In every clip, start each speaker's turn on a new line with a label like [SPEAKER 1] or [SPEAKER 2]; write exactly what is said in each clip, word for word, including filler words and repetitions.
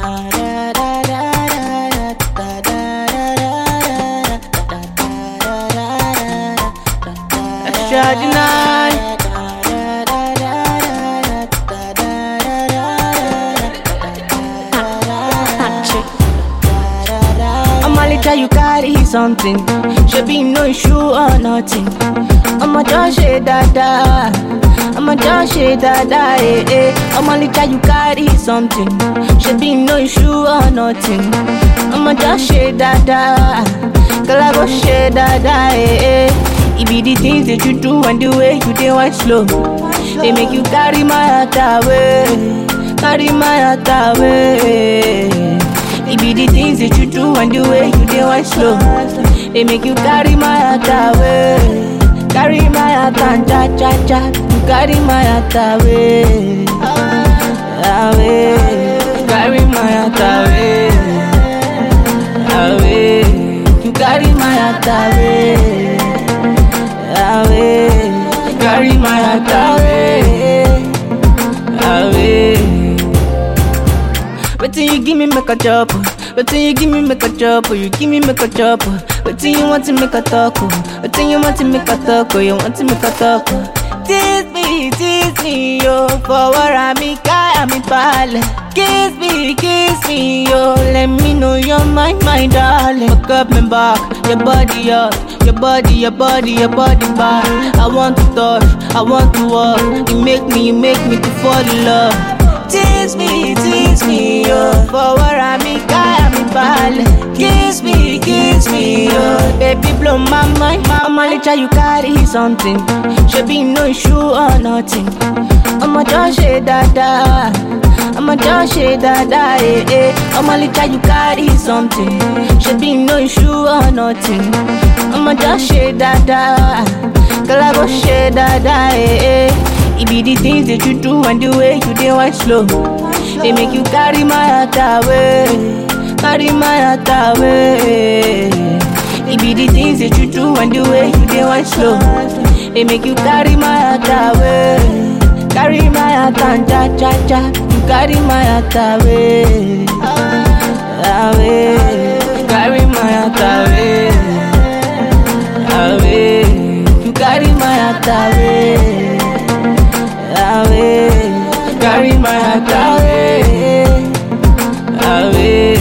[SPEAKER 1] You carry something, should be no issue or nothing. I'ma just say dada, I'ma just say dada, eh eh. I'ma let you carry something, should be no issue or nothing. I'ma just say dada, girl I go say dada, eh eh. It be the things that you do and the way you dey wine slow, they make you carry my heart away, carry my heart away. It be the things that you do and the way you dey wine slow, they make you carry my heart away, carry my heart and cha cha cha. You carry my heart away, away. Carry my heart away, away. You carry my heart away, away. Carry my heart away, away. Wetin you give me make a chop, wetin you give me make a chop, you give me make a chop. Wetin you want to make a talk, wetin you want to make a talk, you want to make a talk. Tease me, tease me, yo, for what I me kaya me pale. Kiss me, kiss me, yo, let me know your mind, my darling. Fuck up me back, your body up, your body, your body, your body back. I want to touch, I want to walk. You make me, you make me to fall in love. Tease me, tease me, yo, for what I me kaya me pale. Kiss me, kiss me, yo, baby blow my mind. I'ma let you carry something, should be no issue or nothing. I'ma just say dada, I'ma just say dada, eh eh. I'ma let you carry something, should be no issue or nothing. I'ma just say dada, girl I go say dada, eh eh. It be the things that you do and the way you dey wine slow, they make you carry my heart away, carry my heart away. It be the things that you do and the way you dey wine slow, they make you carry my heart away, carry my heart and cha cha cha. You carry my heart away, away. Carry my heart away, away. You carry my heart away, away. Carry my heart away, away.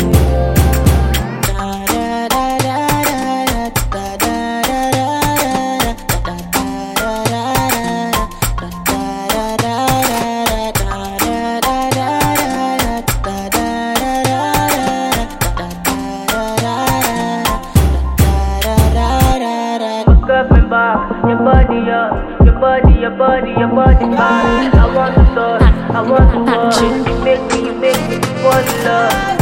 [SPEAKER 1] Your body up, your body, your body, your body hot. I want to touch, I want to touch. You make me, you make me fall in love.